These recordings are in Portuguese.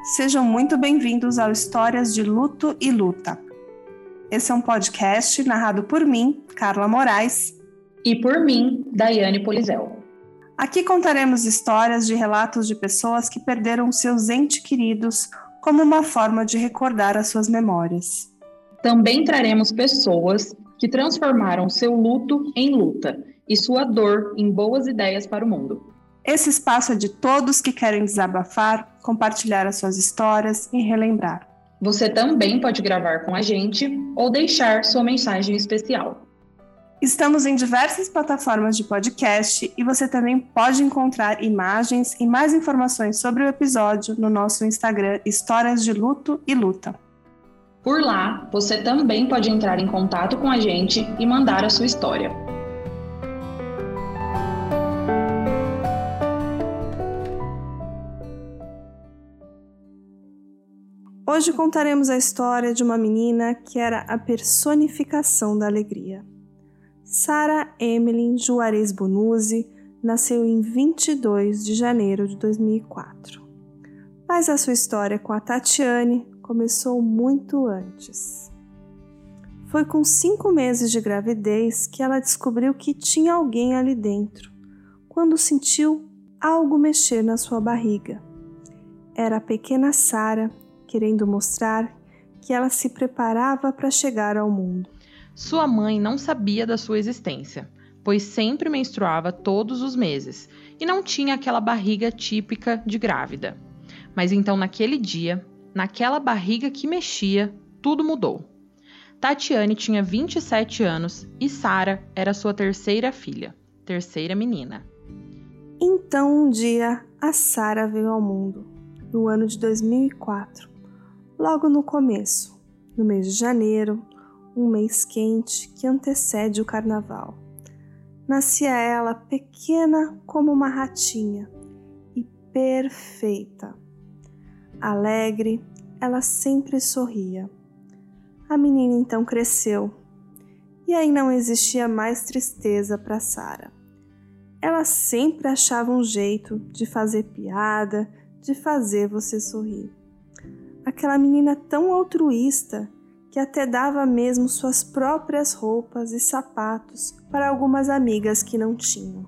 Sejam muito bem-vindos ao Histórias de Luto e Luta. Esse é um podcast narrado por mim, Carla Moraes. E por mim, Daiane Polizel. Aqui contaremos histórias de relatos de pessoas que perderam seus entes queridos como uma forma de recordar as suas memórias. Também traremos pessoas que transformaram seu luto em luta e sua dor em boas ideias para o mundo. Esse espaço é de todos que querem desabafar, compartilhar as suas histórias e relembrar. Você também pode gravar com a gente ou deixar sua mensagem especial. Estamos em diversas plataformas de podcast e você também pode encontrar imagens e mais informações sobre o episódio no nosso Instagram Histórias de Luto e Luta. Por lá, você também pode entrar em contato com a gente e mandar a sua história. Hoje contaremos a história de uma menina que era a personificação da alegria. Sara Emily Juarez Bonuzzi nasceu em 22 de janeiro de 2004. Mas a sua história com a Tatiane começou muito antes. Foi com 5 meses de gravidez que ela descobriu que tinha alguém ali dentro, quando sentiu algo mexer na sua barriga. Era a pequena Sara, querendo mostrar que ela se preparava para chegar ao mundo. Sua mãe não sabia da sua existência, pois sempre menstruava todos os meses e não tinha aquela barriga típica de grávida. Mas então naquele dia, naquela barriga que mexia, tudo mudou. Tatiane tinha 27 anos e Sara era sua terceira filha, terceira menina. Então um dia a Sara veio ao mundo, no ano de 2004. Logo no começo, no mês de janeiro, um mês quente que antecede o carnaval. Nascia ela pequena como uma ratinha e perfeita. Alegre, ela sempre sorria. A menina então cresceu e aí não existia mais tristeza para Sara. Ela sempre achava um jeito de fazer piada, de fazer você sorrir. Aquela menina tão altruísta que até dava mesmo suas próprias roupas e sapatos para algumas amigas que não tinham.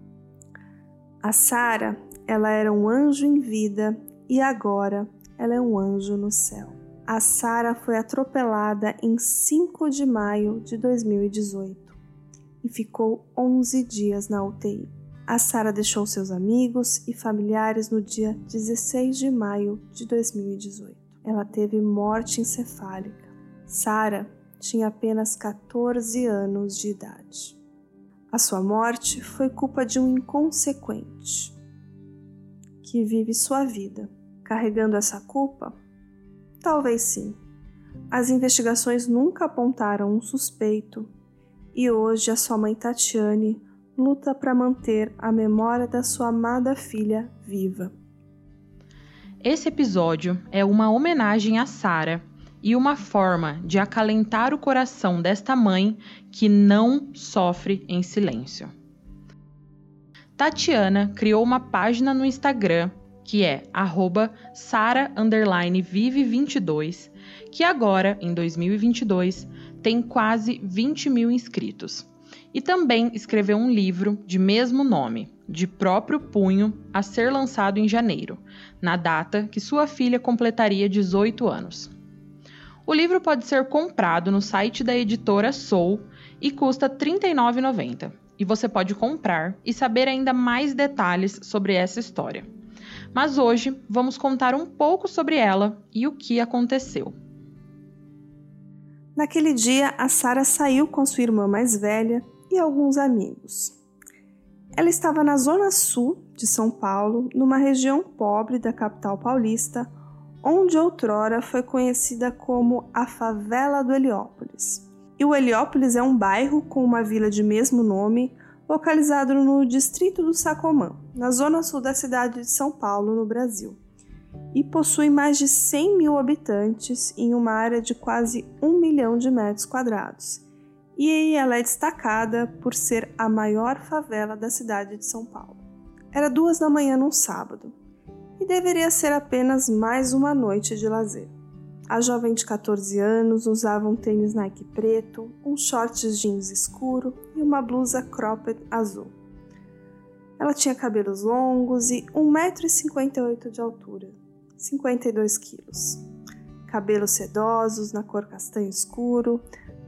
A Sara, ela era um anjo em vida e agora ela é um anjo no céu. A Sara foi atropelada em 5 de maio de 2018 e ficou 11 dias na UTI. A Sara deixou seus amigos e familiares no dia 16 de maio de 2018. Ela teve morte encefálica. Sara tinha apenas 14 anos de idade. A sua morte foi culpa de um inconsequente que vive sua vida. Carregando essa culpa? Talvez sim. As investigações nunca apontaram um suspeito e hoje a sua mãe Tatiane luta para manter a memória da sua amada filha viva. Esse episódio é uma homenagem a Sara e uma forma de acalentar o coração desta mãe que não sofre em silêncio. Tatiana criou uma página no Instagram que é @Sara_Vive22, que agora, em 2022, tem quase 20 mil inscritos. E também escreveu um livro de mesmo nome, de próprio punho, a ser lançado em janeiro, na data que sua filha completaria 18 anos. O livro pode ser comprado no site da editora Soul e custa R$ 39,90. E você pode comprar e saber ainda mais detalhes sobre essa história. Mas hoje vamos contar um pouco sobre ela e o que aconteceu. Naquele dia, a Sara saiu com sua irmã mais velha e alguns amigos. Ela estava na zona sul de São Paulo, numa região pobre da capital paulista, onde outrora foi conhecida como a Favela do Heliópolis. E o Heliópolis é um bairro com uma vila de mesmo nome, localizado no distrito do Sacomã, na zona sul da cidade de São Paulo, no Brasil. E possui mais de 100 mil habitantes em uma área de quase 1 milhão de metros quadrados. E ela é destacada por ser a maior favela da cidade de São Paulo. Era 2 da manhã num sábado, e deveria ser apenas mais uma noite de lazer. A jovem de 14 anos usava um tênis Nike preto, um shorts jeans escuro e uma blusa cropped azul. Ela tinha cabelos longos e 1,58 m de altura, 52 quilos. Cabelos sedosos na cor castanho escuro,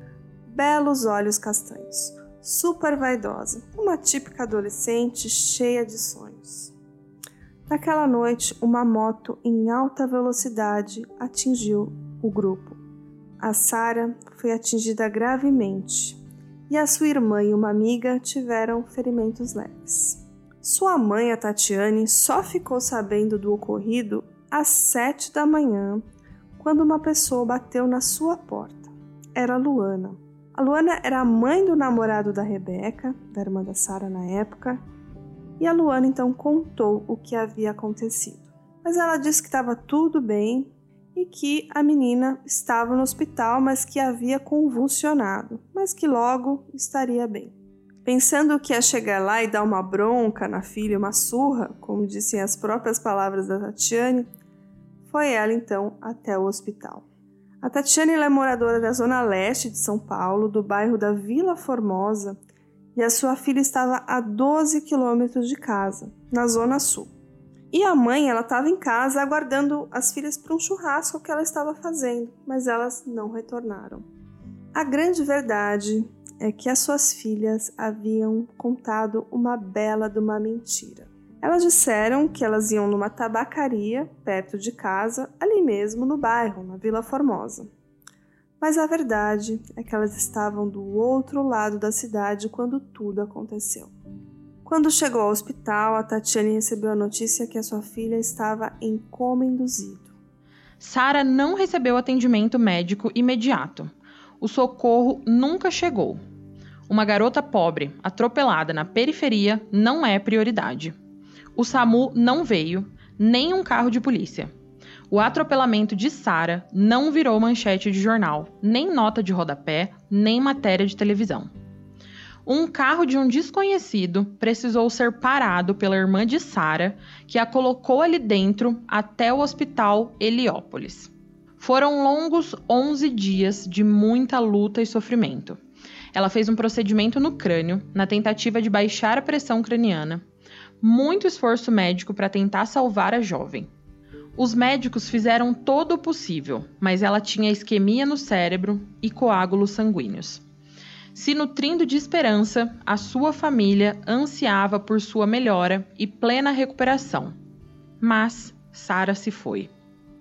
belos olhos castanhos, super vaidosa, uma típica adolescente cheia de sonhos. Naquela noite, uma moto em alta velocidade atingiu o grupo. A Sarah foi atingida gravemente e a sua irmã e uma amiga tiveram ferimentos leves. Sua mãe, a Tatiane, só ficou sabendo do ocorrido às 7 da manhã, quando uma pessoa bateu na sua porta. Era a Luana. A Luana era a mãe do namorado da Rebeca, da irmã da Sarah na época, e a Luana então contou o que havia acontecido. Mas ela disse que estava tudo bem e que a menina estava no hospital, mas que havia convulsionado, mas que logo estaria bem. Pensando que ia chegar lá e dar uma bronca na filha, uma surra, como dissem as próprias palavras da Tatiane, foi ela então até o hospital. A Tatiane é moradora da zona leste de São Paulo, do bairro da Vila Formosa, e a sua filha estava a 12 quilômetros de casa, na zona sul. E a mãe estava em casa aguardando as filhas para um churrasco que ela estava fazendo, mas elas não retornaram. A grande verdade é que as suas filhas haviam contado uma bela de uma mentira. Elas disseram que elas iam numa tabacaria perto de casa, ali mesmo no bairro, na Vila Formosa. Mas a verdade é que elas estavam do outro lado da cidade quando tudo aconteceu. Quando chegou ao hospital, a Tatiane recebeu a notícia que a sua filha estava em coma induzido. Sarah não recebeu atendimento médico imediato. O socorro nunca chegou. Uma garota pobre, atropelada na periferia, não é prioridade. O SAMU não veio, nem um carro de polícia. O atropelamento de Sarah não virou manchete de jornal, nem nota de rodapé, nem matéria de televisão. Um carro de um desconhecido precisou ser parado pela irmã de Sarah, que a colocou ali dentro até o hospital Heliópolis. Foram longos 11 dias de muita luta e sofrimento. Ela fez um procedimento no crânio, na tentativa de baixar a pressão craniana. Muito esforço médico para tentar salvar a jovem. Os médicos fizeram todo o possível, mas ela tinha isquemia no cérebro e coágulos sanguíneos. Se nutrindo de esperança, a sua família ansiava por sua melhora e plena recuperação. Mas Sarah se foi.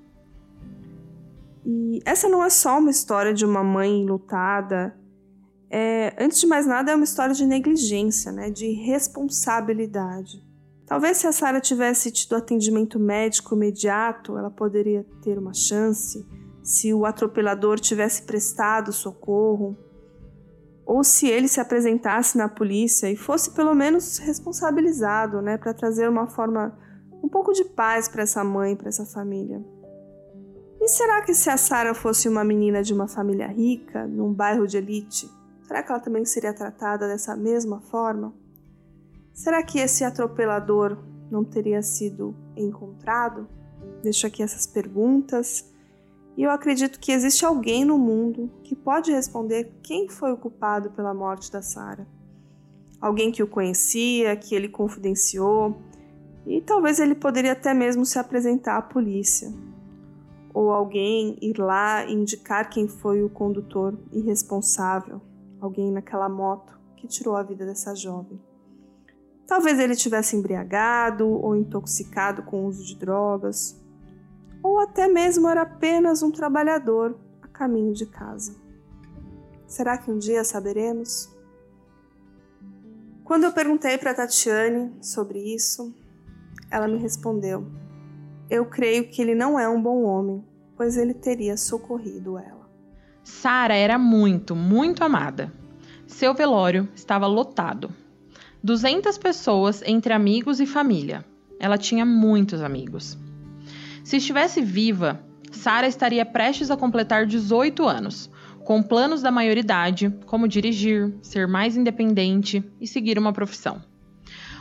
E essa não é só uma história de uma mãe enlutada. Antes de mais nada, é uma história de negligência, né? De irresponsabilidade. Talvez se a Sarah tivesse tido atendimento médico imediato, ela poderia ter uma chance, se o atropelador tivesse prestado socorro, ou se ele se apresentasse na polícia e fosse pelo menos responsabilizado, né, para trazer uma forma, um pouco de paz para essa mãe, para essa família. E será que se a Sarah fosse uma menina de uma família rica, num bairro de elite, será que ela também seria tratada dessa mesma forma? Será que esse atropelador não teria sido encontrado? Deixo aqui essas perguntas e eu acredito que existe alguém no mundo que pode responder quem foi o culpado pela morte da Sarah. Alguém que o conhecia, que ele confidenciou e talvez ele poderia até mesmo se apresentar à polícia. Ou alguém ir lá e indicar quem foi o condutor irresponsável, alguém naquela moto que tirou a vida dessa jovem. Talvez ele tivesse embriagado ou intoxicado com o uso de drogas, ou até mesmo era apenas um trabalhador a caminho de casa. Será que um dia saberemos? Quando eu perguntei para Tatiane sobre isso, ela me respondeu: eu creio que ele não é um bom homem, pois ele teria socorrido ela. Sarah era muito, muito amada. Seu velório estava lotado. 200 pessoas entre amigos e família. Ela tinha muitos amigos. Se estivesse viva, Sarah estaria prestes a completar 18 anos, com planos da maioridade, como dirigir, ser mais independente e seguir uma profissão.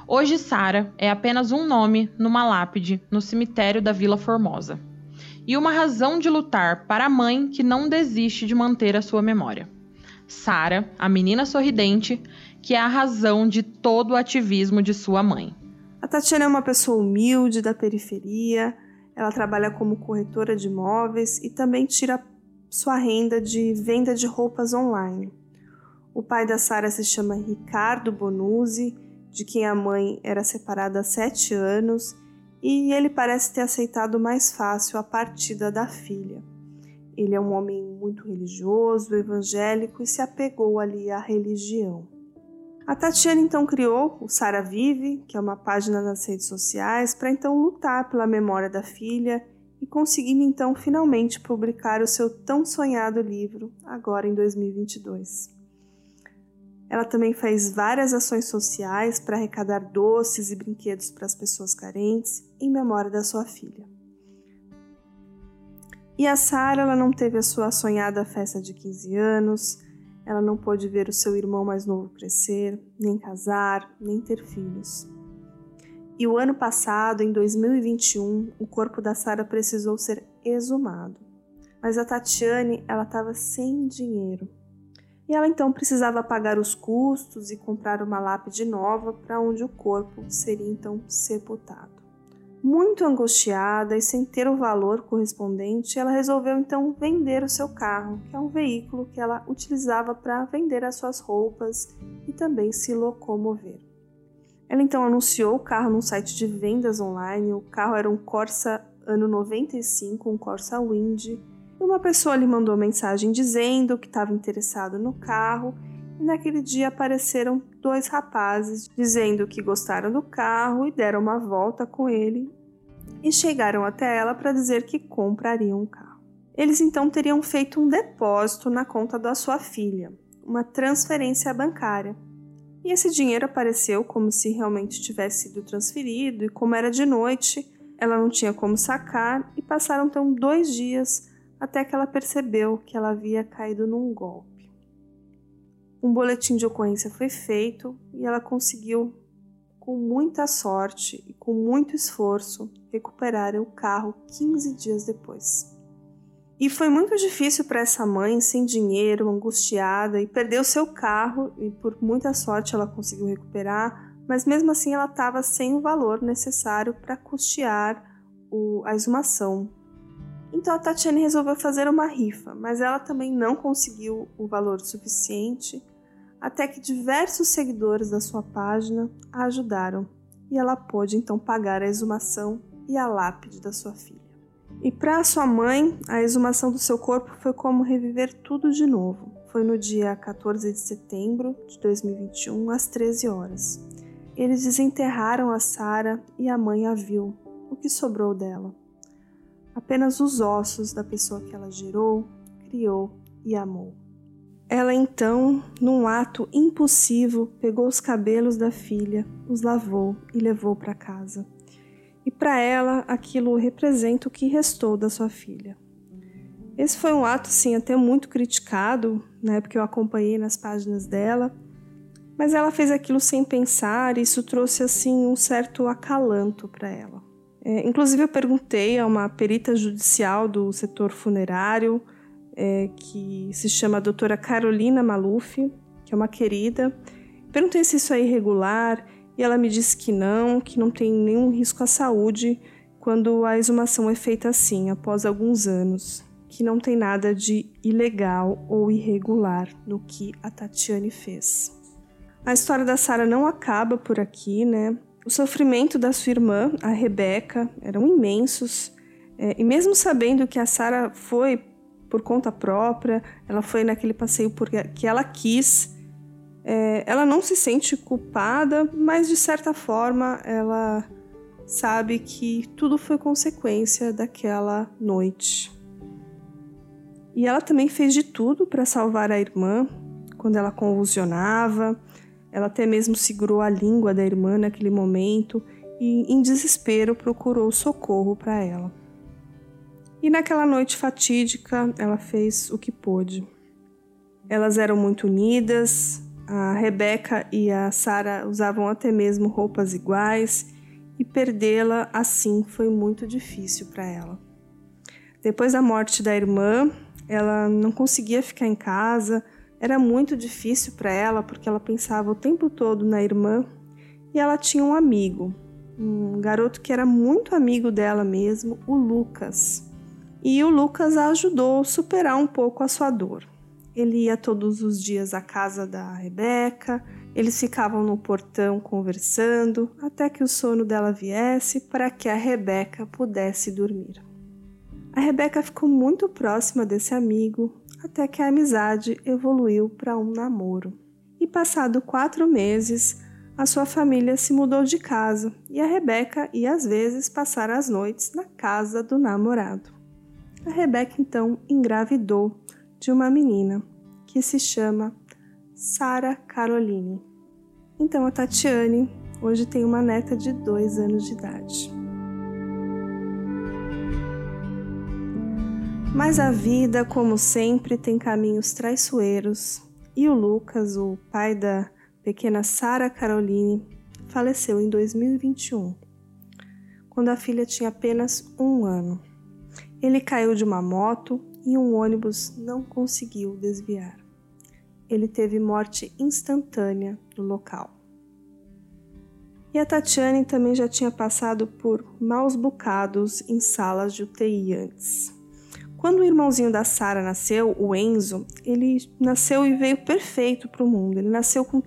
Hoje Sara é apenas um nome numa lápide no cemitério da Vila Formosa. E uma razão de lutar para a mãe que não desiste de manter a sua memória. Sara, a menina sorridente, que é a razão de todo o ativismo de sua mãe. A Tatiana é uma pessoa humilde da periferia, ela trabalha como corretora de imóveis e também tira sua renda de venda de roupas online. O pai da Sara se chama Ricardo Bonuzzi, de quem a mãe era separada há 7 anos, e ele parece ter aceitado mais fácil a partida da filha. Ele é um homem muito religioso, evangélico e se apegou ali à religião. A Tatiana então criou o Sara Vive, que é uma página nas redes sociais, para então lutar pela memória da filha e conseguindo então finalmente publicar o seu tão sonhado livro, agora em 2022. Ela também faz várias ações sociais para arrecadar doces e brinquedos para as pessoas carentes em memória da sua filha. E a Sara, ela não teve a sua sonhada festa de 15 anos, ela não pôde ver o seu irmão mais novo crescer, nem casar, nem ter filhos. E o ano passado, em 2021, o corpo da Sara precisou ser exumado. Mas a Tatiane, ela estava sem dinheiro. E ela então precisava pagar os custos e comprar uma lápide nova para onde o corpo seria então sepultado. Muito angustiada e sem ter o valor correspondente, ela resolveu então vender o seu carro, que é um veículo que ela utilizava para vender as suas roupas e também se locomover. Ela então anunciou o carro num site de vendas online. O carro era um Corsa ano 95, um Corsa Wind. E uma pessoa lhe mandou mensagem dizendo que estava interessado no carro. E naquele dia apareceram 2 rapazes dizendo que gostaram do carro e deram uma volta com ele e chegaram até ela para dizer que comprariam o carro. Eles então teriam feito um depósito na conta da sua filha, uma transferência bancária. E esse dinheiro apareceu como se realmente tivesse sido transferido e como era de noite, ela não tinha como sacar e passaram então 2 dias até que ela percebeu que ela havia caído num golpe. Um boletim de ocorrência foi feito e ela conseguiu, com muita sorte e com muito esforço, recuperar o carro 15 dias depois. E foi muito difícil para essa mãe, sem dinheiro, angustiada, e perdeu seu carro e por muita sorte ela conseguiu recuperar, mas mesmo assim ela estava sem o valor necessário para custear a exumação. Então a Tatiane resolveu fazer uma rifa, mas ela também não conseguiu o valor suficiente, até que diversos seguidores da sua página a ajudaram e ela pôde então pagar a exumação e a lápide da sua filha. E para sua mãe, a exumação do seu corpo foi como reviver tudo de novo. Foi no dia 14 de setembro de 2021, às 13 horas. Eles desenterraram a Sara e a mãe a viu, o que sobrou dela. Apenas os ossos da pessoa que ela gerou, criou e amou. Ela então, num ato impulsivo, pegou os cabelos da filha, os lavou e levou para casa. E para ela, aquilo representa o que restou da sua filha. Esse foi um ato, sim, até muito criticado, né, porque eu acompanhei nas páginas dela, mas ela fez aquilo sem pensar e isso trouxe, assim, um certo acalanto para ela. Inclusive, eu perguntei a uma perita judicial do setor funerário, que se chama a doutora Carolina Maluf, que é uma querida. Perguntei se isso é irregular e ela me disse que não tem nenhum risco à saúde quando a exumação é feita assim, após alguns anos, que não tem nada de ilegal ou irregular no que a Tatiane fez. A história da Sara não acaba por aqui, né? O sofrimento da sua irmã, a Rebeca, eram imensos, e mesmo sabendo que a Sara foi por conta própria, ela foi naquele passeio porque ela quis, ela não se sente culpada, mas de certa forma ela sabe que tudo foi consequência daquela noite. E ela também fez de tudo para salvar a irmã quando ela convulsionava. Ela até mesmo segurou a língua da irmã naquele momento e, em desespero, procurou socorro para ela. E naquela noite fatídica, ela fez o que pôde. Elas eram muito unidas, A Rebeca e a Sara usavam até mesmo roupas iguais e perdê-la assim foi muito difícil para ela. Depois da morte da irmã, ela não conseguia ficar em casa, era muito difícil para ela porque ela pensava o tempo todo na irmã e ela tinha um amigo, um garoto que era muito amigo dela mesmo, o Lucas. E o Lucas a ajudou a superar um pouco a sua dor. Ele ia todos os dias à casa da Rebeca, eles ficavam no portão conversando até que o sono dela viesse para que a Rebeca pudesse dormir. A Rebeca ficou muito próxima desse amigo até que a amizade evoluiu para um namoro. E passado 4 meses, a sua família se mudou de casa e a Rebeca ia às vezes passar as noites na casa do namorado. A Rebeca então engravidou de uma menina que se chama Sara Caroline. Então a Tatiane hoje tem uma neta de 2 anos de idade. Mas a vida, como sempre, tem caminhos traiçoeiros e o Lucas, o pai da pequena Sara Caroline, faleceu em 2021, quando a filha tinha apenas 1 ano. Ele caiu de uma moto e um ônibus não conseguiu desviar. Ele teve morte instantânea no local. E a Tatiane também já tinha passado por maus bocados em salas de UTI antes. Quando o irmãozinho da Sara nasceu, o Enzo, ele nasceu e veio perfeito para o mundo. Ele nasceu com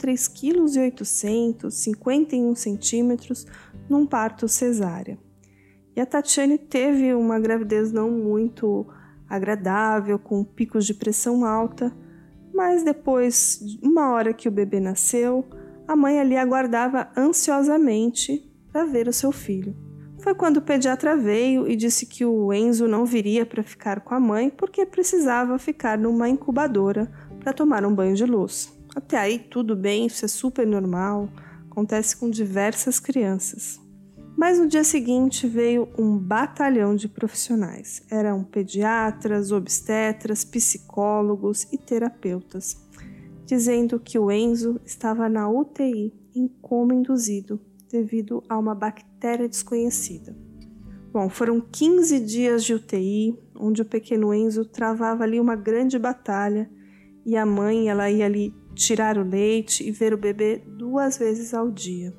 3,8 kg, 51 centímetros, num parto cesárea. E a Tatiane teve uma gravidez não muito agradável, com picos de pressão alta, mas depois de 1 hora que o bebê nasceu, a mãe ali aguardava ansiosamente para ver o seu filho. Foi quando o pediatra veio e disse que o Enzo não viria para ficar com a mãe porque precisava ficar numa incubadora para tomar um banho de luz. Até aí tudo bem, isso é super normal, acontece com diversas crianças. Mas no dia seguinte veio um batalhão de profissionais. Eram pediatras, obstetras, psicólogos e terapeutas, dizendo que o Enzo estava na UTI em coma induzido devido a uma bactéria desconhecida. Bom, foram 15 dias de UTI, onde o pequeno Enzo travava ali uma grande batalha e a mãe ela ia ali tirar o leite e ver o bebê 2 vezes ao dia.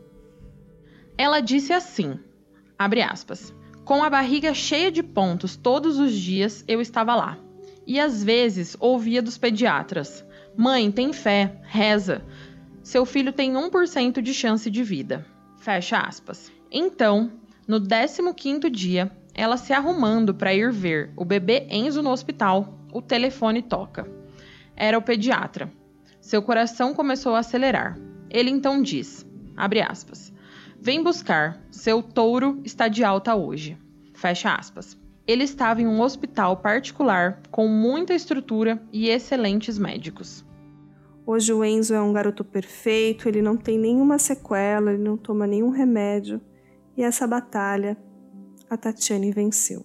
Ela disse assim, abre aspas, com a barriga cheia de pontos todos os dias eu estava lá. E às vezes ouvia dos pediatras, mãe, tem fé, reza, seu filho tem 1% de chance de vida. Fecha aspas. Então, no 15º dia, ela se arrumando para ir ver o bebê Enzo no hospital, o telefone toca. Era o pediatra. Seu coração começou a acelerar. Ele então diz, abre aspas, vem buscar, seu touro está de alta hoje. Fecha aspas. Ele estava em um hospital particular com muita estrutura e excelentes médicos. Hoje o Enzo é um garoto perfeito, ele não tem nenhuma sequela, ele não toma nenhum remédio. E essa batalha, a Tatiane venceu.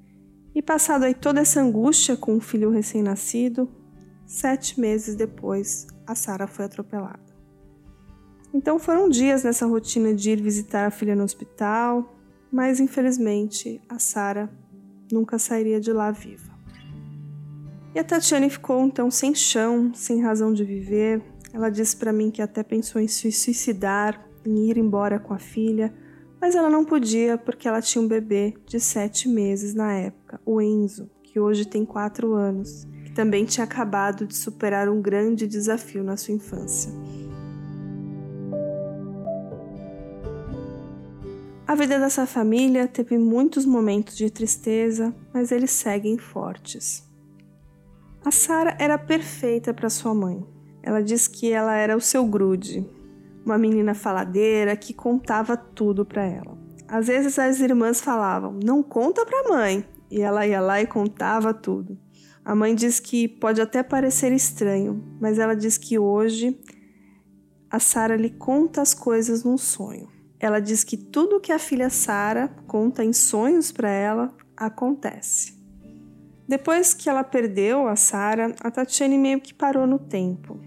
E passado aí toda essa angústia com o filho recém-nascido, 7 meses depois, a Sara foi atropelada. Então foram dias nessa rotina de ir visitar a filha no hospital, mas infelizmente a Sara nunca sairia de lá viva. E a Tatiane ficou então sem chão, sem razão de viver. Ela disse para mim que até pensou em se suicidar, em ir embora com a filha, mas ela não podia porque ela tinha um bebê de 7 meses na época, o Enzo, que hoje tem 4 anos, que também tinha acabado de superar um grande desafio na sua infância. A vida dessa família teve muitos momentos de tristeza, mas eles seguem fortes. A Sara era perfeita para sua mãe. Ela diz que ela era o seu grude, uma menina faladeira que contava tudo para ela. Às vezes as irmãs falavam, não conta para a mãe, e ela ia lá e contava tudo. A mãe diz que pode até parecer estranho, mas ela diz que hoje a Sara lhe conta as coisas num sonho. Ela diz que tudo que a filha Sara conta em sonhos para ela acontece. Depois que ela perdeu a Sara, a Tatiane meio que parou no tempo.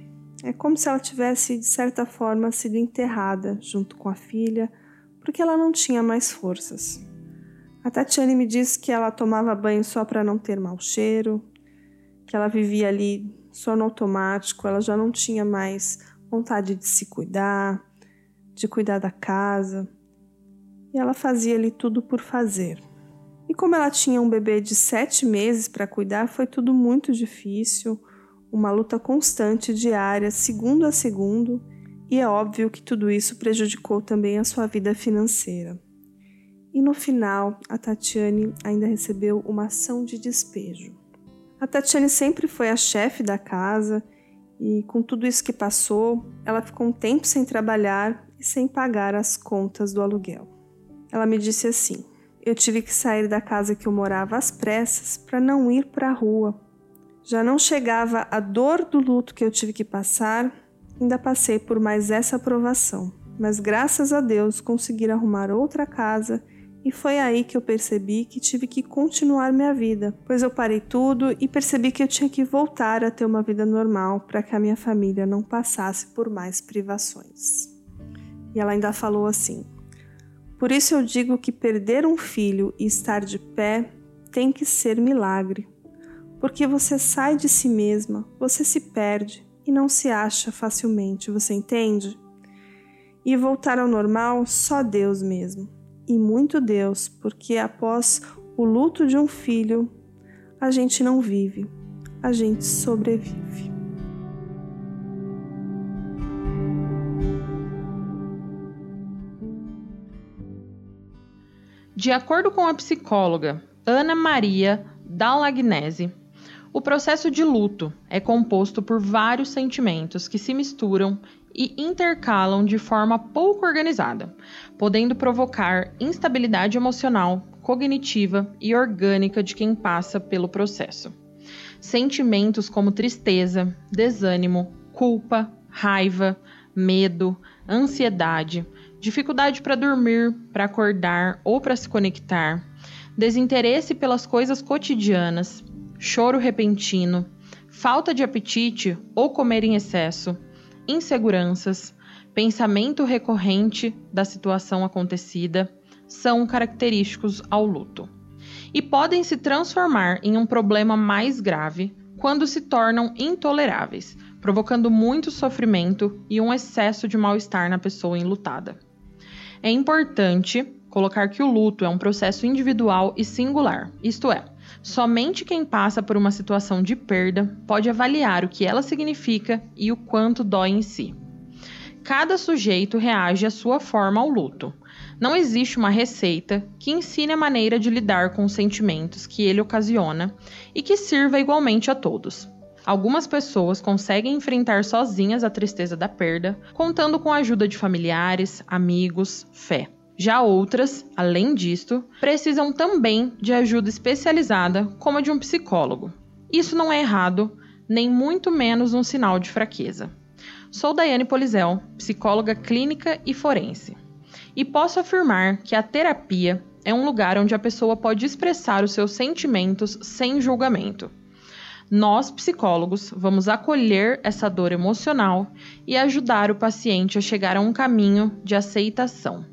É como se ela tivesse, de certa forma, sido enterrada junto com a filha, porque ela não tinha mais forças. A Tatiane me disse que ela tomava banho só para não ter mau cheiro, que ela vivia ali só no automático, ela já não tinha mais vontade de se cuidar, de cuidar da casa, e ela fazia ali tudo por fazer. E como ela tinha um bebê de 7 meses para cuidar, foi tudo muito difícil, uma luta constante, diária, segundo a segundo, e é óbvio que tudo isso prejudicou também a sua vida financeira. E no final, a Tatiane ainda recebeu uma ação de despejo. A Tatiane sempre foi a chefe da casa e com tudo isso que passou, ela ficou um tempo sem trabalhar e sem pagar as contas do aluguel. Ela me disse assim: eu tive que sair da casa que eu morava às pressas para não ir para a rua. Já não chegava a dor do luto que eu tive que passar, ainda passei por mais essa provação. Mas graças a Deus consegui arrumar outra casa e foi aí que eu percebi que tive que continuar minha vida, pois eu parei tudo e percebi que eu tinha que voltar a ter uma vida normal para que a minha família não passasse por mais privações. E ela ainda falou assim: por isso eu digo que perder um filho e estar de pé tem que ser milagre. Porque você sai de si mesma, você se perde e não se acha facilmente, você entende? E voltar ao normal, só Deus mesmo. E muito Deus, porque após o luto de um filho, a gente não vive, a gente sobrevive. De acordo com a psicóloga Ana Maria Dallagnese, o processo de luto é composto por vários sentimentos que se misturam e intercalam de forma pouco organizada, podendo provocar instabilidade emocional, cognitiva e orgânica de quem passa pelo processo. Sentimentos como tristeza, desânimo, culpa, raiva, medo, ansiedade, dificuldade para dormir, para acordar ou para se conectar, desinteresse pelas coisas cotidianas, choro repentino, falta de apetite ou comer em excesso, inseguranças, pensamento recorrente da situação acontecida são característicos ao luto e podem se transformar em um problema mais grave quando se tornam intoleráveis, provocando muito sofrimento e um excesso de mal-estar na pessoa enlutada. É importante colocar que o luto é um processo individual e singular, isto é, somente quem passa por uma situação de perda pode avaliar o que ela significa e o quanto dói em si. Cada sujeito reage à sua forma ao luto. Não existe uma receita que ensine a maneira de lidar com os sentimentos que ele ocasiona e que sirva igualmente a todos. Algumas pessoas conseguem enfrentar sozinhas a tristeza da perda, contando com a ajuda de familiares, amigos, fé. Já outras, além disto, precisam também de ajuda especializada, como a de um psicólogo. Isso não é errado, nem muito menos um sinal de fraqueza. Sou Daiane Polizel, psicóloga clínica e forense, e posso afirmar que a terapia é um lugar onde a pessoa pode expressar os seus sentimentos sem julgamento. Nós, psicólogos, vamos acolher essa dor emocional e ajudar o paciente a chegar a um caminho de aceitação.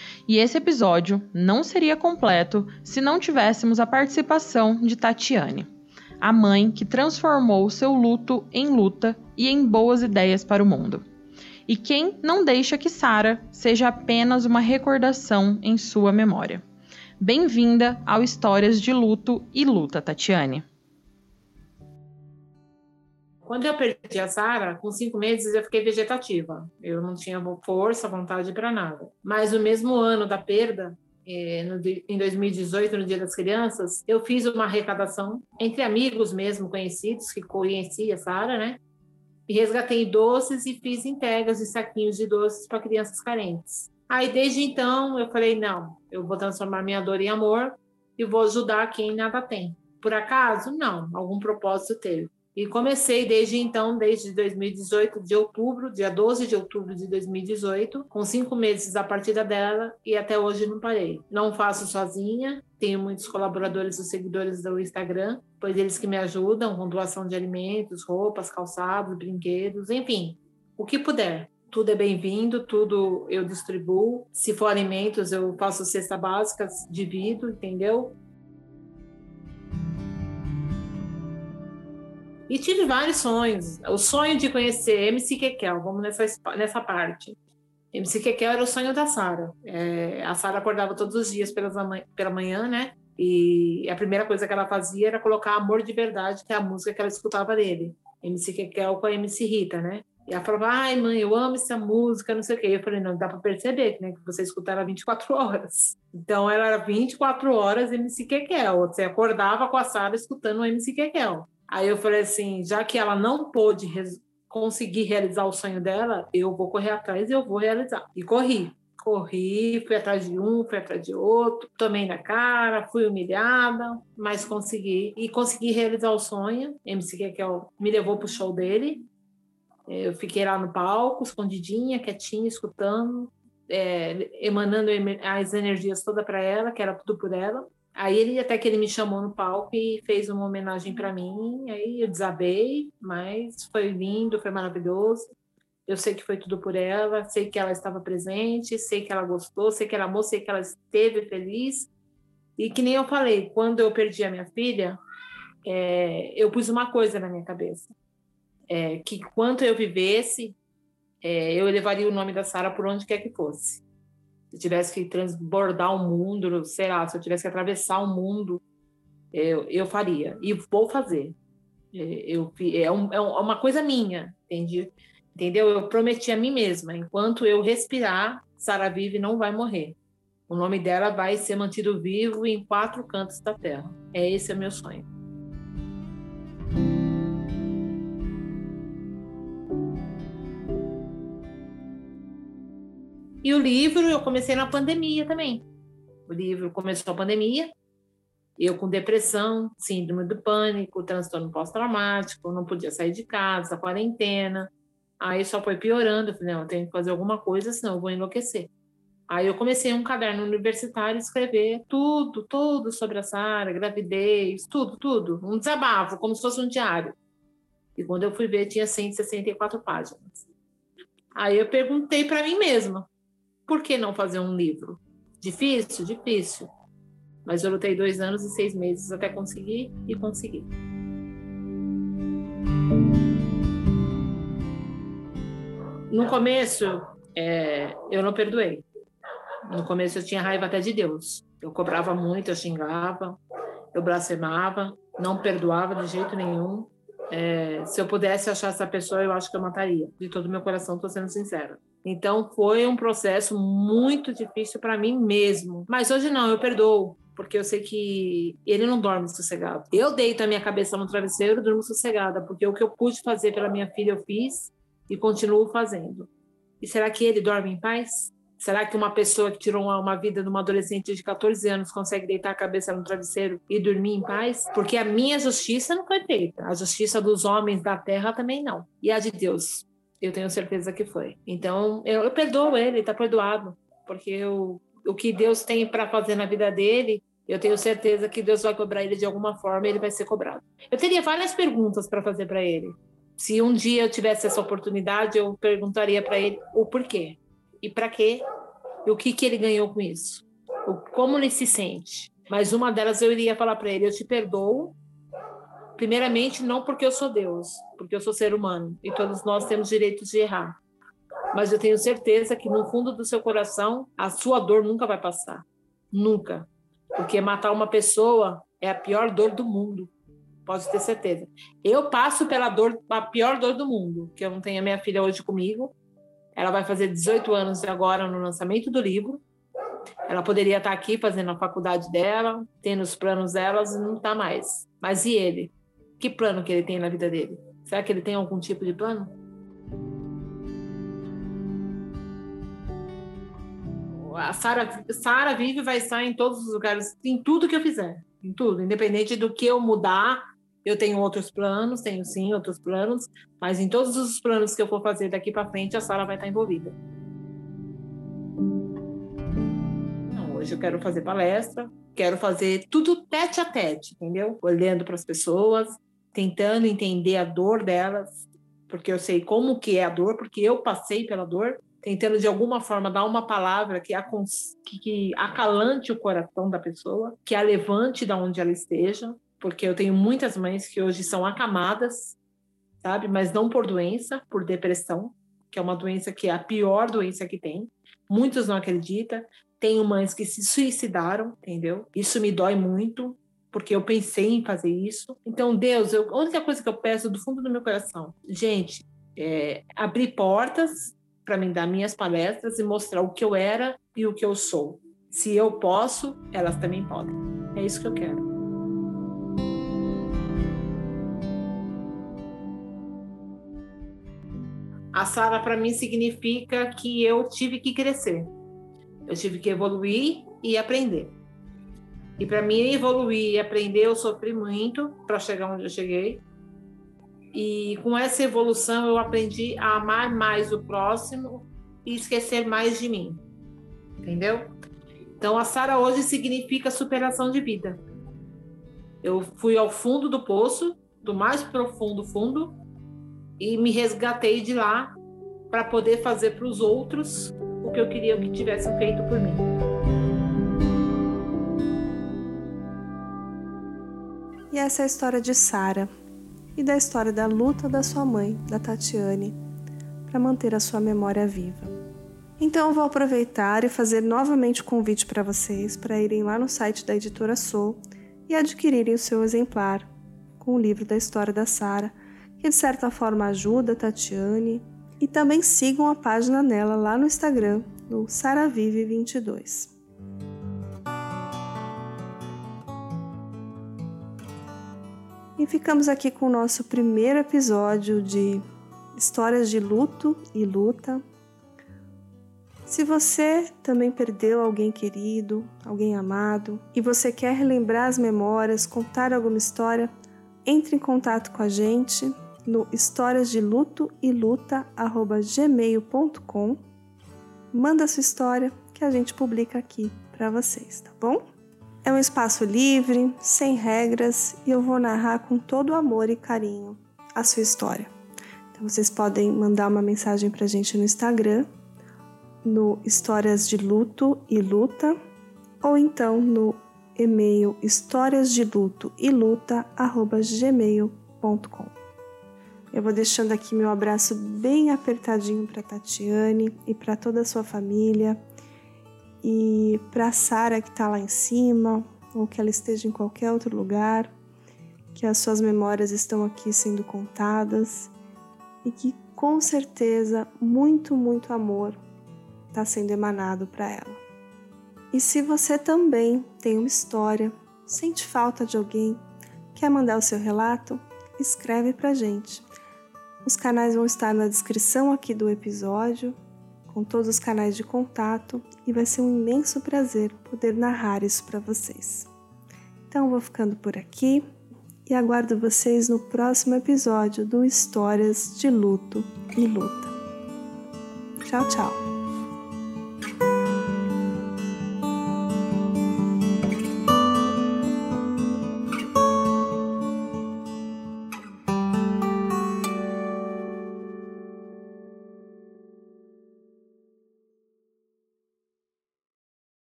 E esse episódio não seria completo se não tivéssemos a participação de Tatiane, a mãe que transformou o seu luto em luta e em boas ideias para o mundo. E quem não deixa que Sara seja apenas uma recordação em sua memória. Bem-vinda ao Histórias de Luto e Luta, Tatiane. Quando eu perdi a Sara, com 5 meses eu fiquei vegetativa. Eu não tinha força, vontade para nada. Mas no mesmo ano da perda, em 2018, no Dia das Crianças, eu fiz uma arrecadação entre amigos mesmo, conhecidos, que conhecia a Sara, né? E resgatei doces e fiz entregas de saquinhos de doces para crianças carentes. Aí, desde então, eu falei, não, eu vou transformar minha dor em amor e vou ajudar quem nada tem. Por acaso? Não, algum propósito teve. E comecei desde então, desde 2018, dia 12 de outubro de 2018, com 5 meses da partida dela e até hoje não parei. Não faço sozinha, Tenho muitos colaboradores e seguidores do Instagram, pois eles que me ajudam com doação de alimentos, roupas, calçados, brinquedos, enfim, o que puder. Tudo é bem-vindo, tudo eu distribuo. Se for alimentos, eu faço cesta básica, divido, entendeu? E tive vários sonhos. O sonho de conhecer MC Kekel, vamos nessa parte. MC Kekel era o sonho da Sara. A Sara acordava todos os dias pela manhã, né? E a primeira coisa que ela fazia era colocar Amor de Verdade, que é a música que ela escutava dele. MC Kekel com a MC Rita, né? E ela falava, ai mãe, eu amo essa música, não sei o quê. Eu falei, não, dá para perceber, né? Que você escuta ela 24 horas. Então ela era 24 horas MC Kekel. Você acordava com a Sara escutando o MC Kekel. Aí eu falei assim, já que ela não pôde conseguir realizar o sonho dela, eu vou correr atrás e eu vou realizar. E corri, fui atrás de um, fui atrás de outro, tomei na cara, fui humilhada, mas consegui. E consegui realizar o sonho. MC Kekel me levou pro show dele. Eu fiquei lá no palco, escondidinha, quietinha, escutando, emanando as energias todas para ela, que era tudo por ela. Aí até que ele me chamou no palco e fez uma homenagem para mim, aí eu desabei, mas foi lindo, foi maravilhoso. Eu sei que foi tudo por ela, sei que ela estava presente, sei que ela gostou, sei que ela amou, sei que ela esteve feliz. E que nem eu falei, quando eu perdi a minha filha, eu pus uma coisa na minha cabeça, que quanto eu vivesse, eu levaria o nome da Sara por onde quer que fosse. Se eu tivesse que transbordar o mundo, sei lá, se eu tivesse que atravessar o mundo, eu faria. E vou fazer. É uma coisa minha, entendeu? Eu prometi a mim mesma, enquanto eu respirar, Sara vive não vai morrer. O nome dela vai ser mantido vivo em 4 cantos da terra. Esse é o meu sonho. E o livro eu comecei na pandemia também. O livro começou a pandemia, eu com depressão, síndrome do pânico, transtorno pós-traumático, não podia sair de casa, quarentena. Aí só foi piorando, eu falei, não, eu tenho que fazer alguma coisa, senão eu vou enlouquecer. Aí eu comecei um caderno universitário, escrever tudo sobre a Sara, gravidez, tudo. Um desabafo, como se fosse um diário. E quando eu fui ver, tinha 164 páginas. Aí eu perguntei para mim mesma, por que não fazer um livro? Difícil? Difícil. Mas eu lutei 2 anos e 6 meses até conseguir, e consegui. No começo, eu não perdoei. No começo eu tinha raiva até de Deus. Eu cobrava muito, eu xingava, eu blasfemava, não perdoava de jeito nenhum. Se eu pudesse achar essa pessoa, eu acho que eu mataria. De todo o meu coração, estou sendo sincera. Então, foi um processo muito difícil para mim mesmo. Mas hoje não, eu perdoo, porque eu sei que ele não dorme sossegado. Eu deito a minha cabeça no travesseiro e durmo sossegada, porque o que eu pude fazer pela minha filha, eu fiz e continuo fazendo. E será que ele dorme em paz? Será que uma pessoa que tirou uma vida de uma adolescente de 14 anos consegue deitar a cabeça no travesseiro e dormir em paz? Porque a minha justiça não foi feita. A justiça dos homens da terra também não. E a de Deus, eu tenho certeza que foi. Então, eu perdoo ele, está perdoado. Porque o que Deus tem para fazer na vida dele, eu tenho certeza que Deus vai cobrar ele de alguma forma e ele vai ser cobrado. Eu teria várias perguntas para fazer para ele. Se um dia eu tivesse essa oportunidade, eu perguntaria para ele o porquê. E para quê? E o que ele ganhou com isso? Como ele se sente? Mas uma delas eu iria falar para ele, eu te perdoo, primeiramente não porque eu sou Deus, porque eu sou ser humano, e todos nós temos direito de errar. Mas eu tenho certeza que no fundo do seu coração, a sua dor nunca vai passar. Nunca. Porque matar uma pessoa é a pior dor do mundo. Pode ter certeza. Eu passo pela dor, a pior dor do mundo, que eu não tenho a minha filha hoje comigo. Ela vai fazer 18 anos agora no lançamento do livro. Ela poderia estar aqui fazendo a faculdade dela, tendo os planos delas, e não está mais. Mas e ele? Que plano que ele tem na vida dele? Será que ele tem algum tipo de plano? A Sara vive e vai estar em todos os lugares, em tudo que eu fizer. Em tudo. Independente do que eu mudar, eu tenho outros planos, tenho sim outros planos, mas em todos os planos que eu for fazer daqui para frente, a Sara vai estar envolvida. Hoje eu quero fazer palestra, quero fazer tudo tete a tete, entendeu? Olhando para as pessoas, tentando entender a dor delas, porque eu sei como que é a dor, porque eu passei pela dor, tentando de alguma forma dar uma palavra que acalante o coração da pessoa, que a levante da onde ela esteja, porque eu tenho muitas mães que hoje são acamadas, sabe? Mas não por doença, por depressão, que é uma doença que é a pior doença que tem. Muitos não acreditam. Tenho mães que se suicidaram, entendeu? Isso me dói muito, porque eu pensei em fazer isso. Então, Deus, a única coisa que eu peço do fundo do meu coração, gente, abrir portas para mim dar minhas palestras e mostrar o que eu era e o que eu sou. Se eu posso, elas também podem. É isso que eu quero. A Sara, para mim, significa que eu tive que crescer. Eu tive que evoluir e aprender. E para mim evoluir e aprender, eu sofri muito para chegar onde eu cheguei. E com essa evolução, eu aprendi a amar mais o próximo e esquecer mais de mim. Entendeu? Então, a Sara hoje significa superação de vida. Eu fui ao fundo do poço, do mais profundo fundo, e me resgatei de lá para poder fazer para os outros o que eu queria que tivessem feito por mim. E essa é a história de Sara e da história da luta da sua mãe, da Tatiane, para manter a sua memória viva. Então eu vou aproveitar e fazer novamente o convite para vocês para irem lá no site da Editora Soul e adquirirem o seu exemplar com o livro da história da Sara, que de certa forma ajuda a Tatiane, e também sigam a página dela lá no Instagram, no saravive22. E ficamos aqui com o nosso primeiro episódio de Histórias de Luto e Luta. Se você também perdeu alguém querido, alguém amado, e você quer relembrar as memórias, contar alguma história, entre em contato com a gente no historiasdelutoeluta@gmail.com. Manda sua história que a gente publica aqui para vocês, tá bom? É um espaço livre, sem regras, e eu vou narrar com todo amor e carinho a sua história. Então vocês podem mandar uma mensagem pra gente no Instagram, no Histórias de Luto e Luta, ou então no e-mail historiasdelutoeluta@gmail.com. Eu vou deixando aqui meu abraço bem apertadinho para Tatiane e para toda a sua família, e para a Sara que está lá em cima, ou que ela esteja em qualquer outro lugar, que as suas memórias estão aqui sendo contadas e que com certeza muito, muito amor está sendo emanado para ela. E se você também tem uma história, sente falta de alguém, quer mandar o seu relato, escreve para a gente. Os canais vão estar na descrição aqui do episódio, com todos os canais de contato, e vai ser um imenso prazer poder narrar isso para vocês. Então eu vou ficando por aqui e aguardo vocês no próximo episódio do Histórias de Luto e Luta. Tchau, tchau!